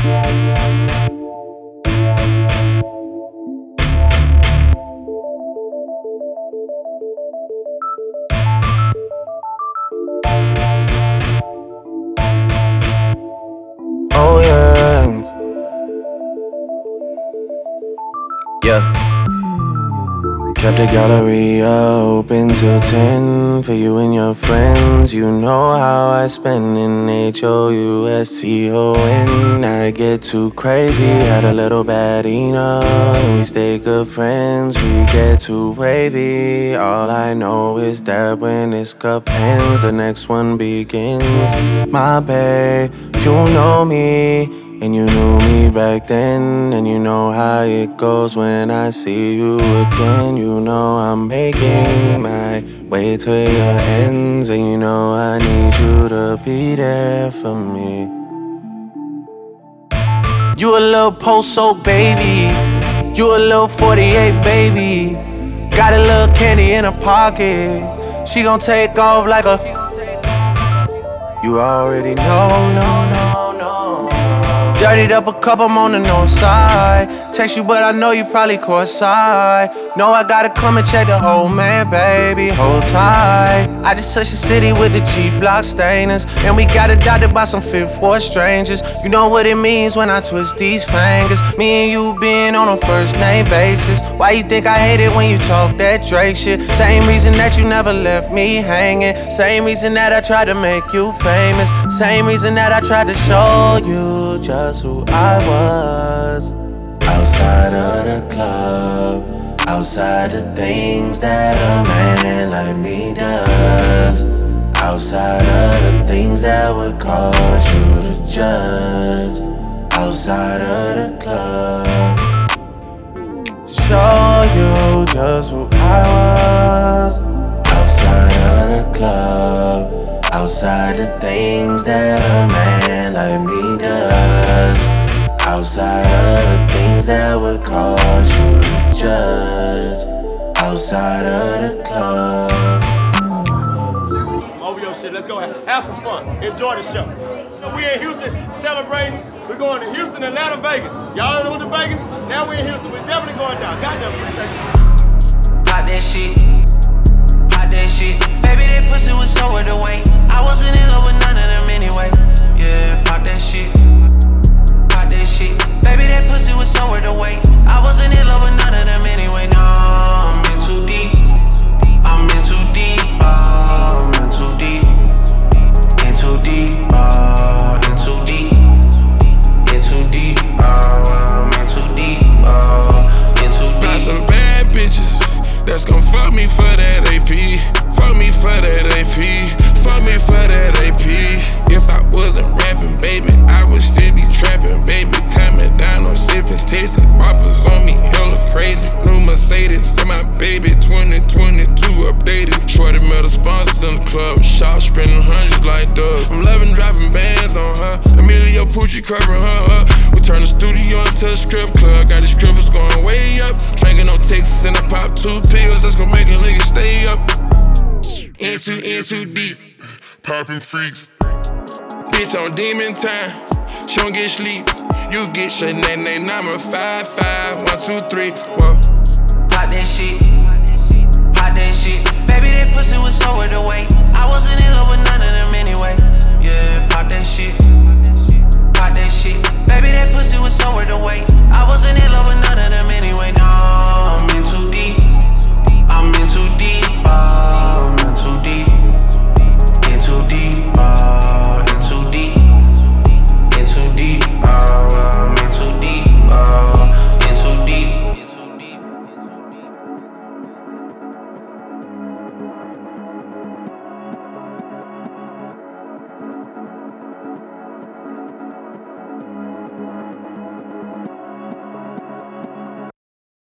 Oh yeah, yeah. Kept the gallery open till 10 for you and your friends. You know how I spend in HOUSTON. I get too crazy, had a little bad and we stay good friends. We get too wavy. All I know is that when this cup ends, the next one begins. My babe, you know me. And you knew me back then, and you know how it goes when I see you again. You know I'm making my way to your ends, and you know I need you to be there for me. You a little post-soak baby, you a little 48 baby. Got a little candy in her pocket, she gon' take off like a. You already know, no. Dirtied up a cup, I'm on the north side. Text you, but I know you probably caught side. Know I gotta come and check the whole man, baby, hold tight. I just touched the city with the G-Block stainers, and we got adopted by some Fifth Ward strangers. You know what it means when I twist these fingers. Me and you being on a first name basis. Why you think I hate it when you talk that Drake shit? Same reason that you never left me hanging. Same reason that I tried to make you famous. Same reason that I tried to show you just who I was. Outside of the club, outside the things that a man like me does. Outside of the things that would cause you to judge. Outside of the club, show you just who I was. Outside of the club, outside the things that a man like me does. Outside of the things that would cause you to judge. Outside of the club. Some OVO shit, let's go have some fun. Enjoy the show. So we in Houston celebrating. We're going to Houston, Atlanta, Vegas. Y'all know the Vegas? Now we in Houston. We're definitely going down. Goddamn, appreciate you. Pop that shit. Pop that shit. Baby, that pussy was so worth the wait. I wasn't in love with none of them anyway. Yeah, pop that shit. Shit. Baby, that pussy was so worth the wait. I wasn't in love with none of them anyway. No, I'm in too deep. I'm in too deep. I'm in too deep. In too deep. In too deep. In too deep. I'm in too deep. In too deep. Got some bad bitches that's gon' fuck me for that AP. Fuck me for that AP. Fuck me for that AP. If I wasn't rapping, baby, I would still be trapping, baby. Coming down on sippin', tasting poppers on me, hella crazy. New Mercedes for my baby, 2022 updated. Shorty metal sponsors in the club, shop spending hundreds like Doug. I'm loving dropping bands on her, Emilio Pucci covering her up. We turn the studio into a strip club, got the strippers going way up. Drinking on Texas and I pop 2 pills, that's gon' make a nigga stay up. In too deep, poppin' freaks. Bitch on demon time, she don't get sleep. You get shit, name number 5, 5, 1, 2, 3, whoa. Pop that shit. Pop that shit. Baby, that pussy was so worth the wait. I wasn't in love with none of them anyway. Yeah, pop that shit. Pop that shit. Baby,